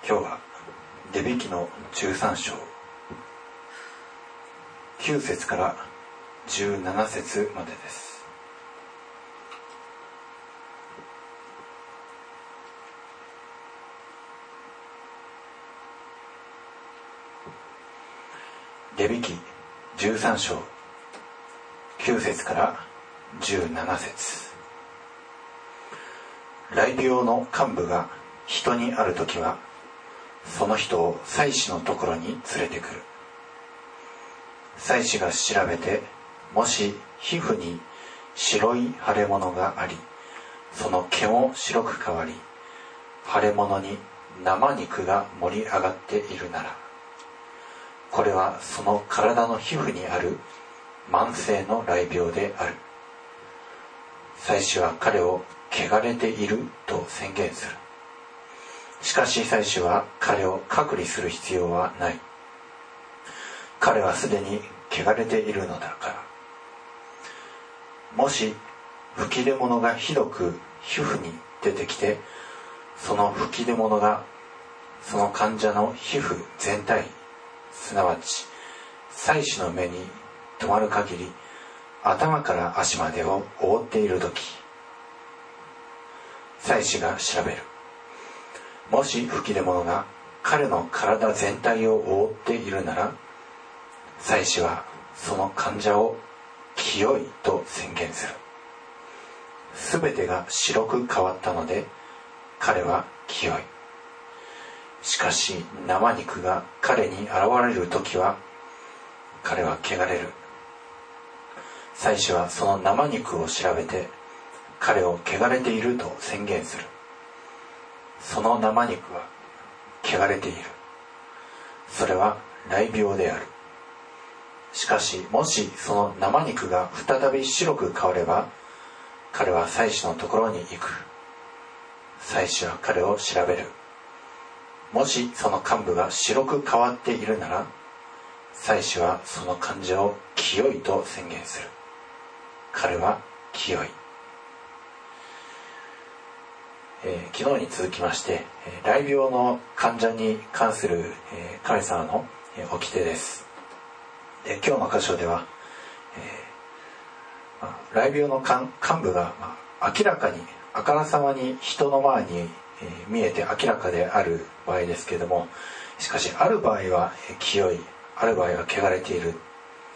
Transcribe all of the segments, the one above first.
今日はレビ記の13章9節から17節までです。レビ記13章9節から17節。雷病の幹部が人にあるときは、その人を祭司のところに連れてくる。祭司が調べて、もし皮膚に白い腫れ物があり、その毛も白く変わり、腫れ物に生肉が盛り上がっているなら、これはその体の皮膚にある慢性の雷病である。祭司は彼を汚れていると宣言する。しかし祭司は彼を隔離する必要はない。彼はすでに汚れているのだから。もし吹き出物がひどく皮膚に出てきて、その吹き出物がその患者の皮膚全体、すなわち祭司の目に留まる限り、頭から足までを覆っているとき、祭司が調べる。もし吹き出物が彼の体全体を覆っているなら、祭司はその患者を清いと宣言する。すべてが白く変わったので、彼は清い。しかし生肉が彼に現れるときは、彼は汚れる。祭司はその生肉を調べて、彼を汚れていると宣言する。その生肉は汚れている。それは雷病である。しかしもしその生肉が再び白く変われば、彼は祭司のところに行く。祭司は彼を調べる。もしその幹部が白く変わっているなら、祭司はその患者を清いと宣言する。彼は清い。昨日に続きまして、雷病の患者に関する神様の掟です。で、今日の箇所では、雷病の幹部が明らかにあからさまに人の前に見えて明らかである場合ですけれども、しかしある場合は清い、ある場合は汚れている、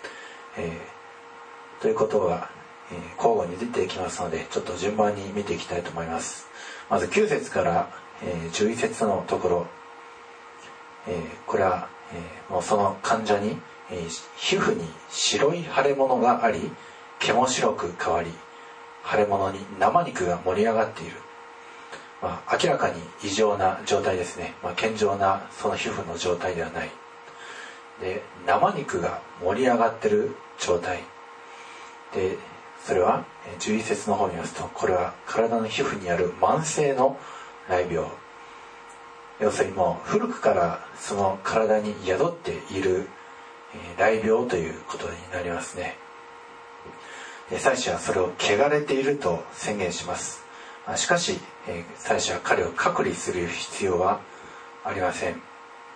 ということが交互に出てきますので、ちょっと順番に見ていきたいと思います。まず9節から11節のところ、これはもうその患者に皮膚に白い腫れ物があり、毛も白く変わり、腫れ物に生肉が盛り上がっている。明らかに異常な状態ですね。健常なその皮膚の状態ではない。で、生肉が盛り上がっている状態で、それは11節の方に見ますと、これは体の皮膚にある慢性の雷病。要するにもう古くからその体に宿っている雷病ということになりますね。で、祭司はそれを汚れていると宣言します。しかし祭司は彼を隔離する必要はありません。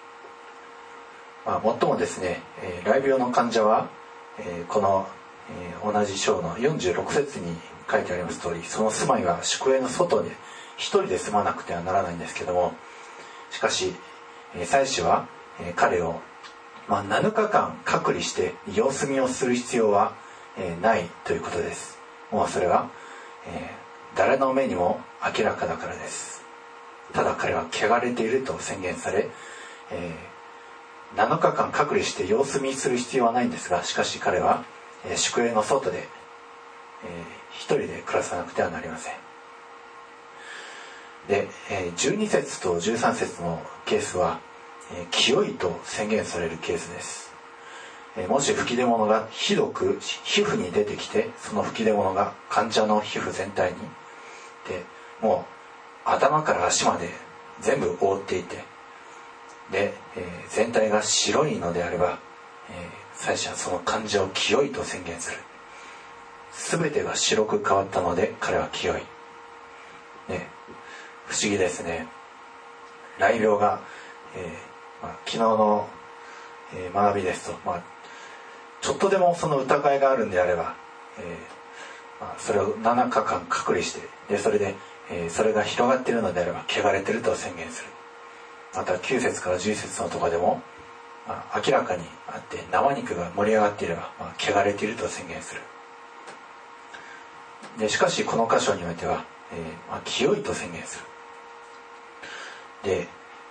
もっともですね、雷病の患者はこの同じ章の46節に書いてあります通り、その住まいは宿営の外で一人で住まなくてはならないんですけども、しかし祭司は彼を7日間隔離して様子見をする必要はないということです。もうそれは誰の目にも明らかだからです。ただ彼は汚れていると宣言され、7日間隔離して様子見する必要はないんですが、しかし彼は宿営の外で一人で暮らさなくてはなりません。で、12節と13節のケースは清いと宣言されるケースです。もし吹き出物がひどく皮膚に出てきて、その吹き出物が患者の皮膚全体にで、もう頭から足まで全部覆っていて、で、全体が白いのであれば、祭司はその患者を清いと宣言する。すべてが白く変わったので彼は清い。ね、不思議ですね。雷病が昨日の、学びですと、ちょっとでもその疑いがあるんであれば、それを7日間隔離して、でそれで、それが広がっているのであれば汚れていると宣言する。また9節から10節のところでも、明らかにあって生肉が盛り上がっていれば、汚れていると宣言する。でしかしこの箇所においては、清いと宣言する。で、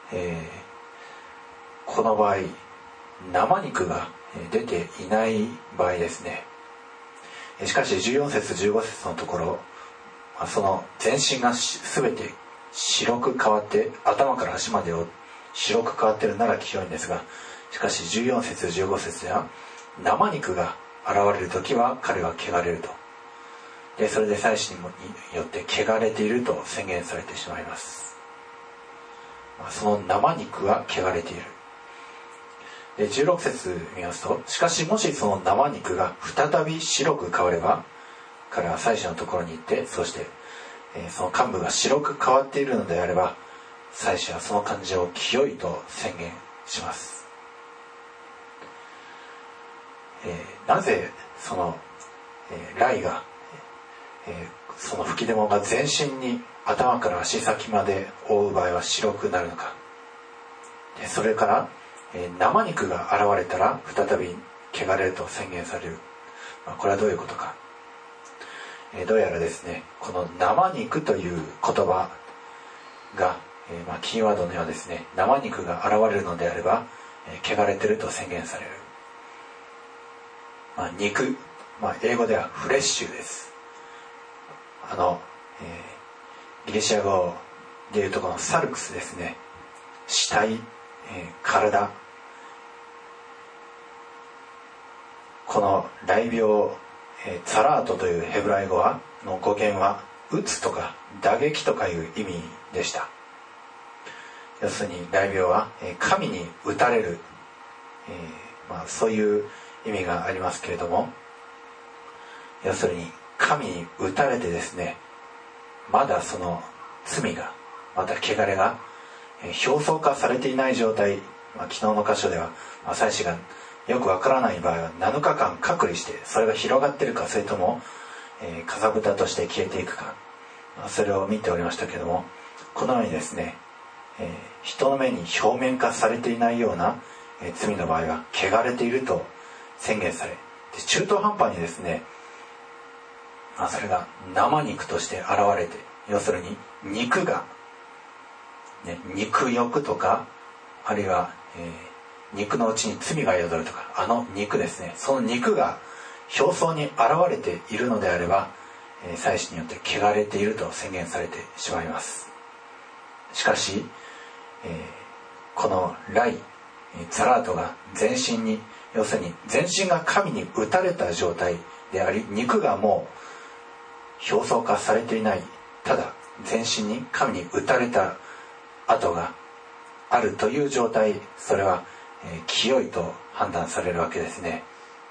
この場合生肉が出ていない場合ですね。しかし14節15節のところ、その全身が全て白く変わって、頭から足までを白く変わっているなら清いんですが、しかし14節15節では生肉が現れる時は彼は汚れると。でそれで祭司によって汚れていると宣言されてしまいます。その生肉は汚れている。で16節見ますと、しかしもしその生肉が再び白く変われば、彼は祭司のところに行って、そして、その幹部が白く変わっているのであれば、祭司はその感じを清いと宣言します。なぜその、雷が、その吹き出物が全身に頭から足先まで覆う場合は白くなるのか。でそれから、生肉が現れたら再び汚れると宣言される。これはどういうことか。どうやらですね、この生肉という言葉が、キーワードのようですね、生肉が現れるのであれば、汚れていると宣言される。肉、英語ではフレッシュです。ギリシャ語でいうとこのサルクスですね、死体、体、この雷病、ツァラートというヘブライ語の語源は打つとか打撃とかいう意味でした。要するに雷病は神に打たれる、そういう意味がありますけれども、要するに神に打たれてですね、まだその罪が、また汚れが表層化されていない状態、昨日の箇所では祭司がよくわからない場合は7日間隔離して、それが広がっているか、それとも、かさぶたとして消えていくか、それを見ておりましたけれども、このようにですね、人の目に表面化されていないような、罪の場合は汚れていると宣言され、中途半端にですね、それが生肉として現れて、要するに肉が、肉欲とか、あるいは、肉のうちに罪が宿るとか、肉ですね、その肉が表層に現れているのであれば、祭司によって汚れていると宣言されてしまいます。しかし、この雷、ツァラートが全身に、要するに全身が神に打たれた状態であり、肉がもう表層化されていない、ただ全身に神に打たれた跡があるという状態、それは清いと判断されるわけですね。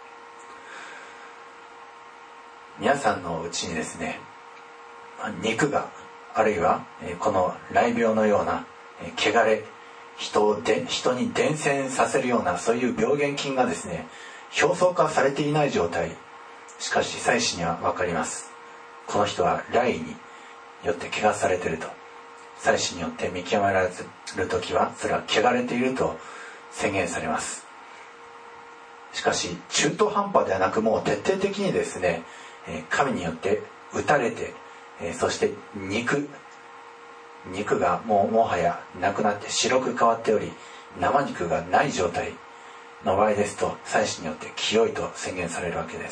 皆さんのうちにですね、肉が、あるいはこの雷病のような汚れ、人に伝染させるようなそういう病原菌がですね、表層化されていない状態。しかし祭司には分かります。この人は雷によって汚されていると。祭司によって見極められるときは、それは汚れていると宣言されます。しかし中途半端ではなく、もう徹底的にですね、神によって打たれて、そして肉がもはやなくなって白く変わっており、生肉がない状態の場合ですと、祭司によって清いと宣言されるわけです。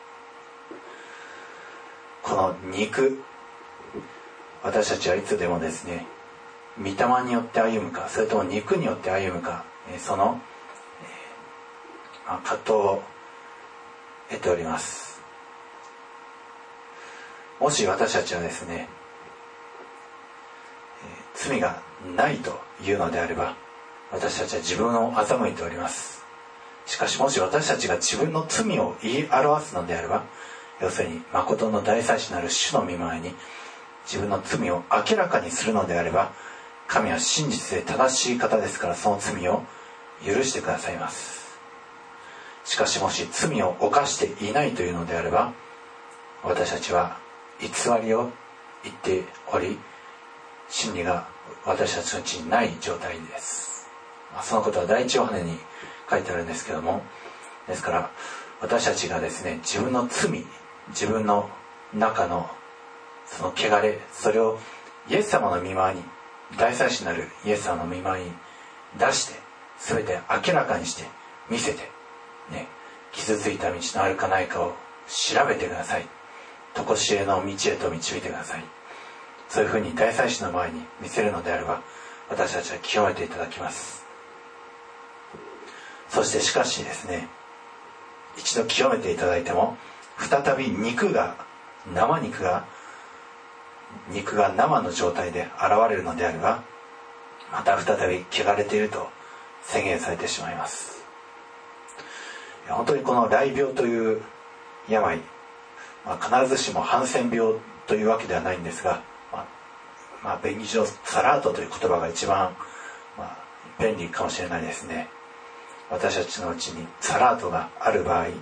この肉、私たちはいつでもですね、御霊によって歩むか、それとも肉によって歩むか、その葛藤を得ております。もし私たちはですね、罪がないというのであれば、私たちは自分を欺いております。しかしもし私たちが自分の罪を言い表すのであれば、要するに誠の大祭司なる主の御前に自分の罪を明らかにするのであれば、 神は真実で正しい方ですから、その罪を許してくださいます。しかしもし罪を犯していないというのであれば、私たちは偽りを言っており、真理が私たちのうちにない状態です。そのことは第一ヨハネに書いてあるんですけども、ですから私たちがですね、自分の罪、自分の中のその汚れ、それをイエス様の御前に、大祭司なるイエス様の御前に出して、全て明らかにして見せて、傷ついた道のあるかないかを調べてください。常しえの道へと導いてください。そういうふうに大祭司の前に見せるのであれば、私たちは清めていただきます。そしてしかしですね、一度清めていただいても、再び肉が生の状態で現れるのであれば、また再び汚れていると宣言されてしまいます。本当にこの雷病という病、必ずしもハンセン病というわけではないんですが、便宜上サラートという言葉が一番、便利かもしれないですね。私たちのうちにサラートがある場合、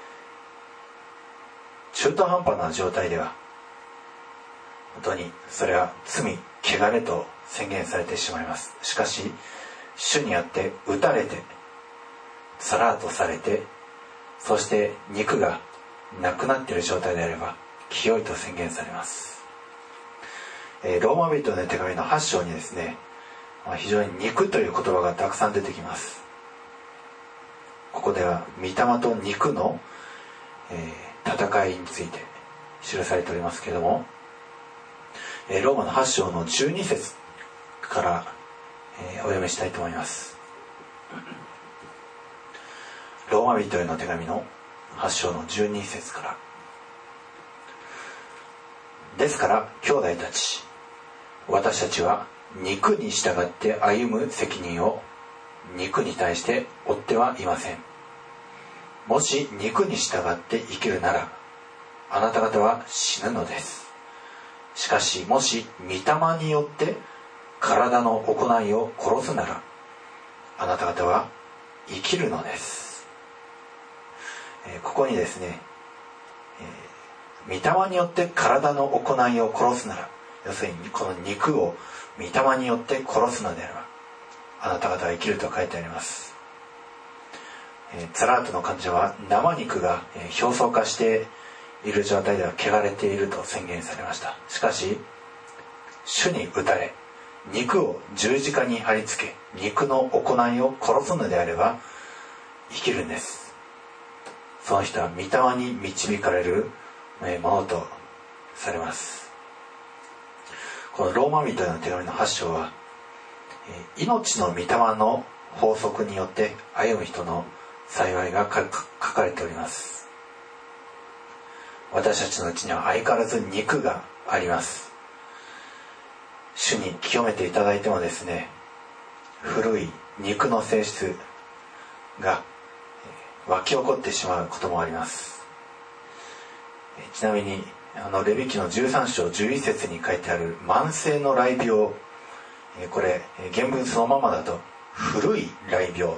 中途半端な状態では本当にそれは罪、汚れと宣言されてしまいます。しかし主にあって打たれてサラートされて、そして肉がなくなっている状態であれば清いと宣言されます。ローマ人の手紙の8章にですね、非常に肉という言葉がたくさん出てきます。ここでは御霊と肉の、戦いについて記されておりますけれども、ローマの8章の12節から、お読みしたいと思います。ローマ人への手紙の8章の12節から。ですから兄弟たち、私たちは肉に従って歩む責任を肉に対して負ってはいません。もし肉に従って生きるなら、あなた方は死ぬのです。しかしもし御霊によって体の行いを殺すなら、あなた方は生きるのです。ここにですね、御霊によって体の行いを殺すなら、要するにこの肉を御霊によって殺すのであれば、あなた方は生きると書いてあります。サラートの患者は生肉が表層化している状態では汚れていると宣言されました。しかし主に打たれ、肉を十字架に貼り付け、肉の行いを殺すのであれば生きるんです。その人は御霊に導かれるものとされます。このローマ人への手紙の8章は、命の御霊の法則によって歩む人の幸いが書かれております。私たちのうちには相変わらず肉があります。主に清めていただいてもですね、古い肉の性質が湧き起こってしまうこともあります。ちなみにレビ記の13章11節に書いてある慢性の雷病、これ原文そのままだと古い雷病、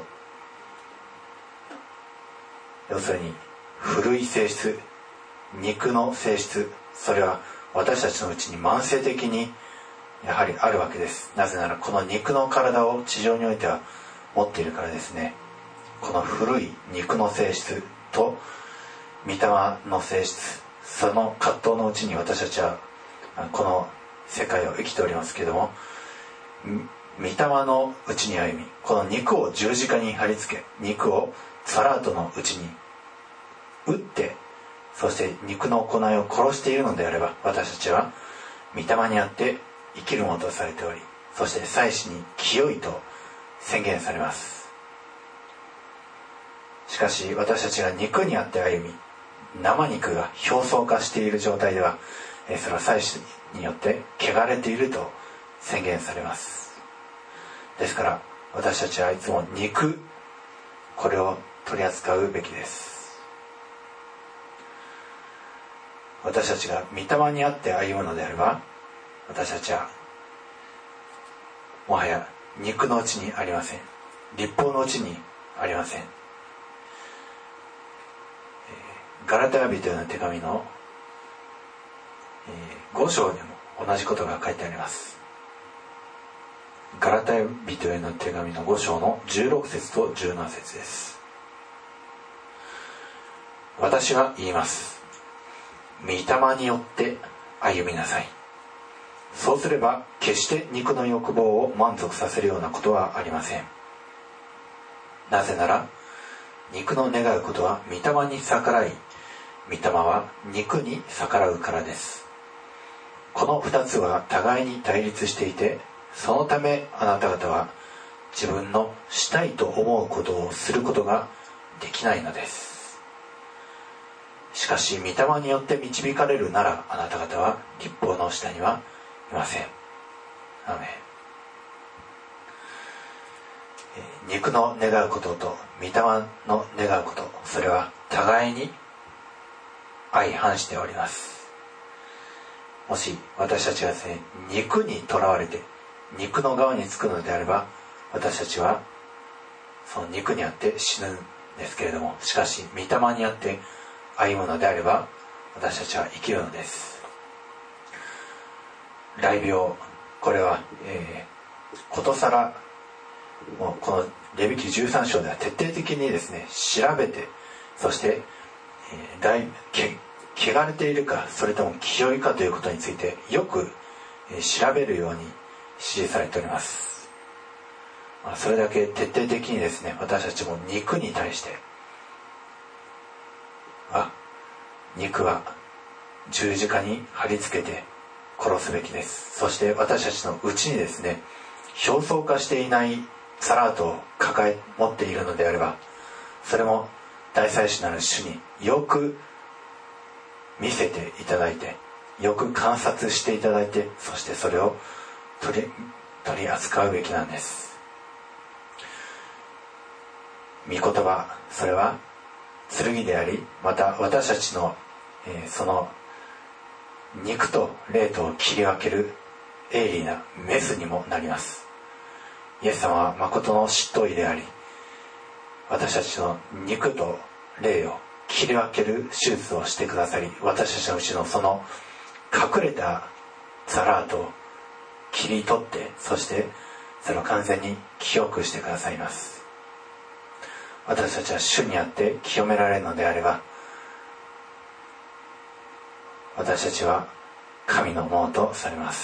要するに古い性質、肉の性質、それは私たちのうちに慢性的にやはりあるわけです。なぜならこの肉の体を地上においては持っているからですね。この古い肉の性質と御霊の性質、その葛藤のうちに私たちはこの世界を生きておりますけれども、御霊のうちに歩み、この肉を十字架に貼り付け、肉をサラートのうちに打って、そして肉の行いを殺しているのであれば、私たちは御霊にあって生きるものとされており、そして祭司に清いと宣言されます。しかし私たちが肉にあって歩み、生肉が表層化している状態では、それは祭司によって汚れていると宣言されます。ですから私たちはいつも肉、これを取り扱うべきです。私たちが御霊にあって歩むのであれば、私たちはもはや肉のうちにありません。律法のうちにありません。ガラテヤ人への手紙の5章でも同じことが書いてあります。ガラテヤ人への手紙の5章の16節と17節です。私は言います。御霊によって歩みなさい。そうすれば決して肉の欲望を満足させるようなことはありません。なぜなら肉の願うことは御霊に逆らい、御霊は肉に逆らうからです。この2つは互いに対立していて、そのためあなた方は自分のしたいと思うことをすることができないのです。しかし御霊によって導かれるなら、あなた方は律法の下にはいません。アーメン。肉の願うことと御霊の願うこと、それは互いに相反しております。もし私たちがですね、肉にとらわれて肉の側につくのであれば、私たちはその肉にあって死ぬんですけれども、しかし御霊にあって歩むのであれば、私たちは生きるのです。雷病、これは、ことさらもうこのレビ記13章では徹底的にですね調べて、そして、汚れているかそれとも清いかということについてよく、調べるように指示されております。それだけ徹底的にですね、私たちも肉に対して肉は十字架に貼り付けて殺すべきです。そして私たちのうちにですね、表層化していないサラートを持っているのであれば、それも大祭司なる主によく見せていただいて、よく観察していただいて、そしてそれを取り扱うべきなんです。御言葉、それは剣であり、また私たちの、その肉と霊とを切り分ける鋭利なメスにもなります。イエス様は誠の執刀医であり、私たちの肉と霊を切り分ける手術をしてくださり、私たちのうちのその隠れたザラートを切り取って、そしてそれを完全に清くしてくださいます。私たちは主にあって清められるのであれば、私たちは神のものとされます。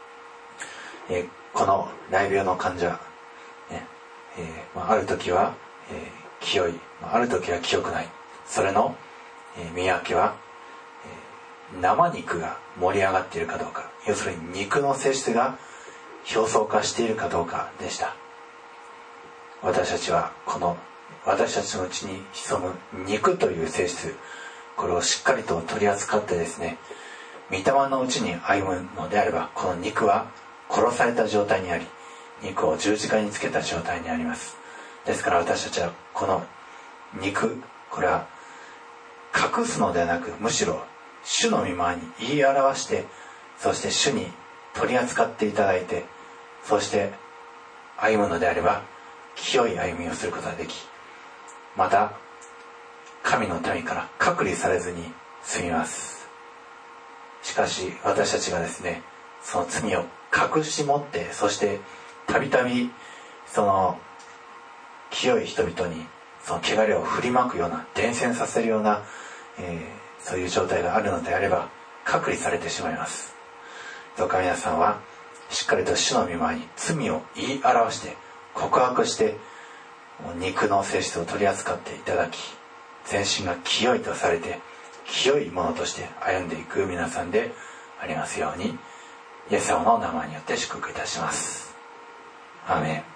この雷病の患者、ある時は、清い、ある時は清くない、それの、見分けは、生肉が盛り上がっているかどうか、要するに肉の性質が表層化しているかどうかでした。私たちは私たちのうちに潜む肉という性質、これをしっかりと取り扱ってですね、御霊のうちに歩むのであれば、この肉は殺された状態にあり、肉を十字架につけた状態にあります。ですから私たちはこの肉、これは隠すのではなく、むしろ主の御前に言い表して、そして主に取り扱っていただいて、そして歩むのであれば清い歩みをすることができ、また神の民から隔離されずに済みます。しかし私たちがですね、その罪を隠し持って、そしてたびたびその清い人々にその汚れを振りまくような、伝染させるような、そういう状態があるのであれば隔離されてしまいます。どうか皆さんはしっかりと主の御前に罪を言い表して告白して、肉の性質を取り扱っていただき、全身が清いとされて清いものとして歩んでいく皆さんでありますように、イエス様の名前によって祝福いたします。アーメン。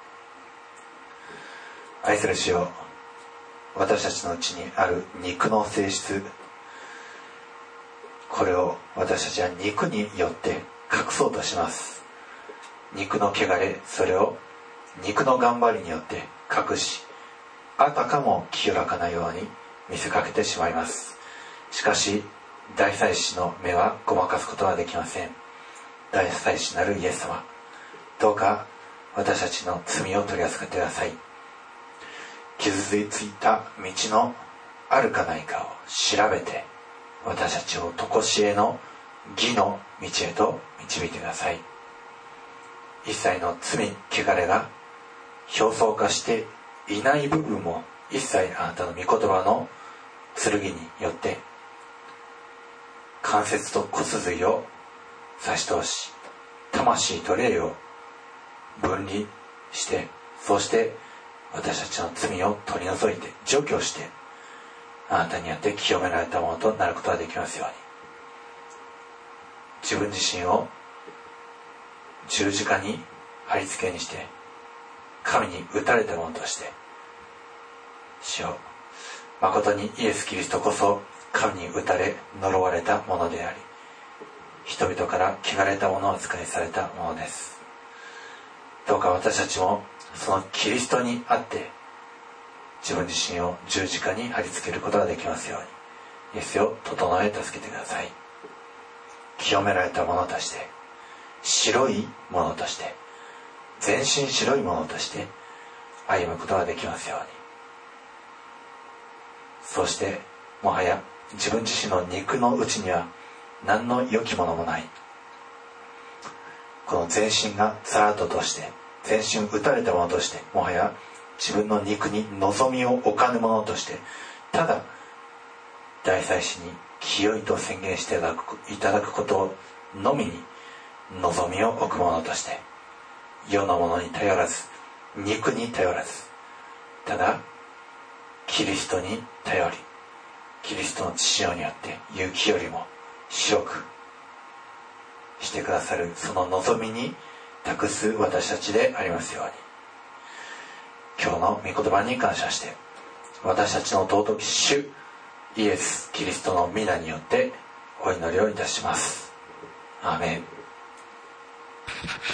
愛する主よ、私たちのうちにある肉の性質、これを私たちは肉によって隠そうとします。肉の汚れ、それを肉の頑張りによって隠し、あたかも清らかなように見せかけてしまいます。しかし大祭司の目はごまかすことはできません。大祭司なるイエス様、 どうか私たちの罪を取り扱ってください。傷ついた道のあるかないかを調べて、私たちを常しえの義の道へと導いてください。一切の罪汚れが表層化していない部分も一切あなたの御言葉の剣によって関節と骨髄を差し通し、魂と霊を分離して、そして私たちの罪を取り除いて除去して、あなたによって清められたものとなることができますように。自分自身を十字架に貼り付けにして、神に打たれたものとして、主よ、誠にイエス・キリストこそ神に打たれ呪われたものであり、人々から汚れたものを扱いされたものです。どうか私たちもそのキリストにあって自分自身を十字架に貼り付けることができますように、イエスを整え助けてください。清められたものとして、白いものとして、全身白いものとして歩むことができますように。そしてもはや自分自身の肉のうちには何の良きものもない、この全身がザラッとして、全身打たれたものとして、もはや自分の肉に望みを置かぬものとして、ただ大祭司に清いと宣言していただくことのみに望みを置くものとして、世のものに頼らず、肉に頼らず、ただキリストに頼り、キリストの血潮によって雪よりも白くしてくださる、その望みに託す私たちでありますように。今日の御言葉に感謝して、私たちの尊き主イエス・キリストの皆によってお祈りをいたします。アーメン。